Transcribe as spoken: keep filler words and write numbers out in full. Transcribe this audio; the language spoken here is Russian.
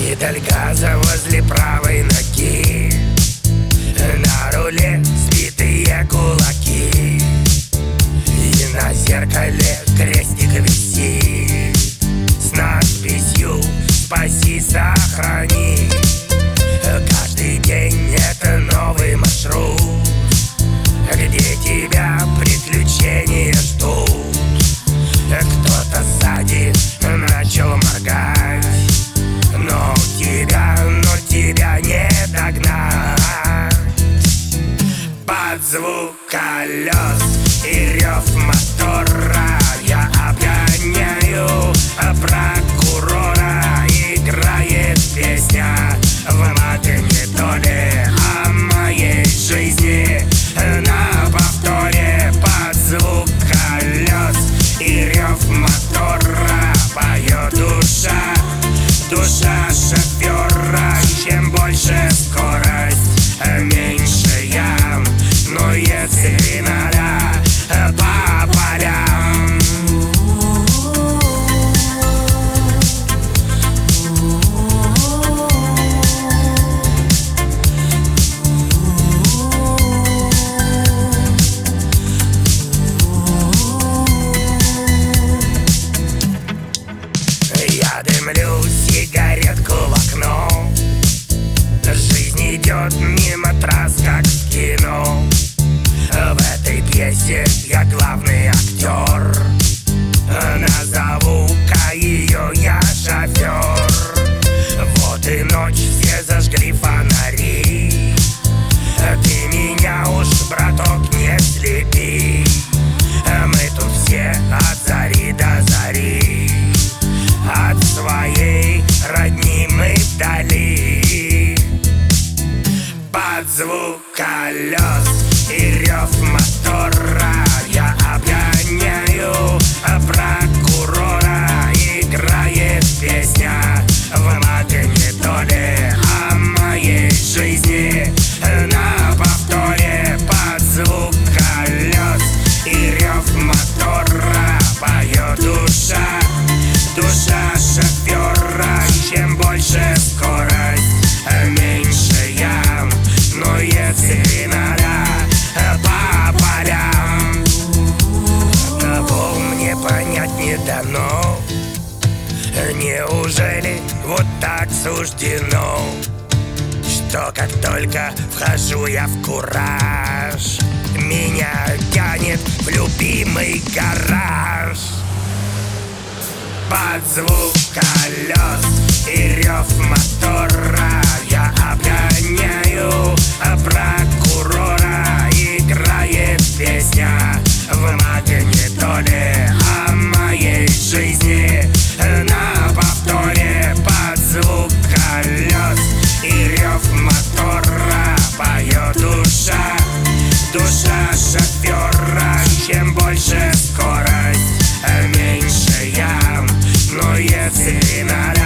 Педаль газа возле правой ноги, на руле сбитые кулаки, и на зеркале крестик висит с надписью «Спаси, сохрани». Каждый день это новый маршрут, где тебя приключения ждут. Кто-то сзади начал моргать, но тебя, но тебя не догнать. Под звук колес и рев мотора я обгоняю прокурора. Играет песня в магнитоле о моей жизни на повторе. Под звук колес и рев мотора поет душа, душа шофера. Чем больше скорость, меньше ям, но если надо, по полям. Я дымлю сигаретку в окно, жизнь идет мимо трасс, как в кино. В этой пьесе я главный актер, назову-ка ее я шофер. Вот и ночь, все зажгли фонари, ты меня уж, браток, не слепи. Мы тут все от зари до зари, от своей родни мы вдали. Под звук колес и рев мотора я обгоняю прокурора. Играет песня в магнитоле о моей жизни на повторе. Под звук колес и рев мотора поет душа, душа шофера. Чем больше скорость, меньше ям, но если надо, по полям. Одного мне понять не дано, неужели вот так суждено, что как только вхожу я в кураж, меня тянет в любимый гараж. Под звук колес и рев мотора я обгоняю прокурора. Играет песня в магнитоле о моей жизни на повторе. Под звук колес и рев мотора поет душа, душа шофера. Чем больше скорость, меньше ям, но если надо,